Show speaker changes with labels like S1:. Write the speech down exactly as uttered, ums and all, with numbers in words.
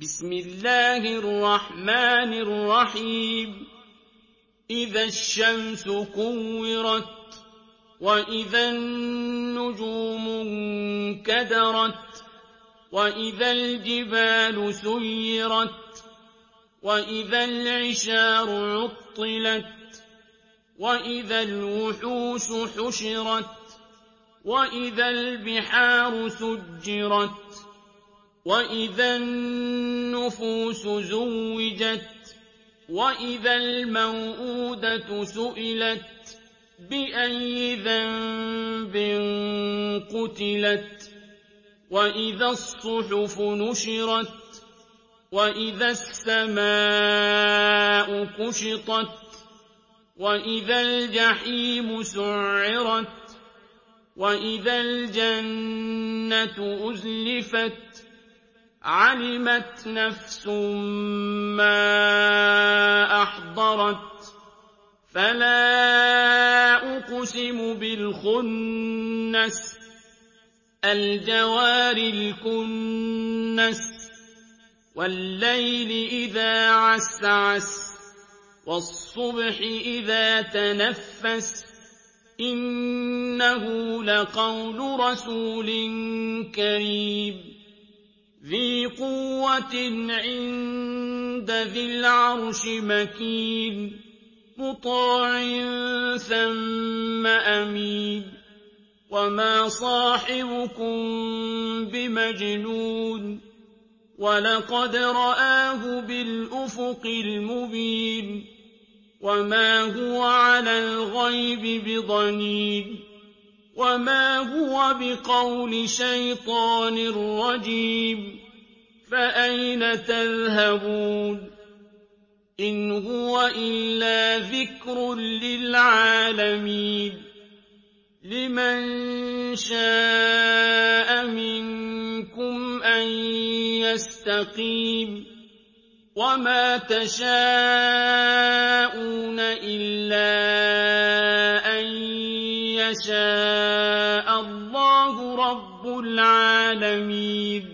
S1: بسم الله الرحمن الرحيم إذا الشمس كورت وإذا النجوم انكدرت وإذا الجبال سيرت وإذا العشار عطلت وإذا الوحوش حشرت وإذا البحار سجرت وإذا النفوس زوجت وإذا الموءودة سئلت بأي ذنب قتلت وإذا الصحف نشرت وإذا السماء كشطت وإذا الجحيم سعرت وإذا الجنة أزلفت علمت نفس ما أحضرت فلا أقسم بالخنس الجوار الكنس والليل إذا عسعس والصبح إذا تنفس إنه لقول رسول كريم ذي قوة عند ذي العرش مكين مطاع ثم أمين وما صاحبكم بمجنون ولقد رآه بالأفق المبين وما هو على الغيب بضنين وما هو بقول شيطان رجيم فأين تذهبون إن هو إلا ذكر للعالمين لمن شاء منكم أن يستقيم وما تشاءون إلا أن يشاء الله رب العالمين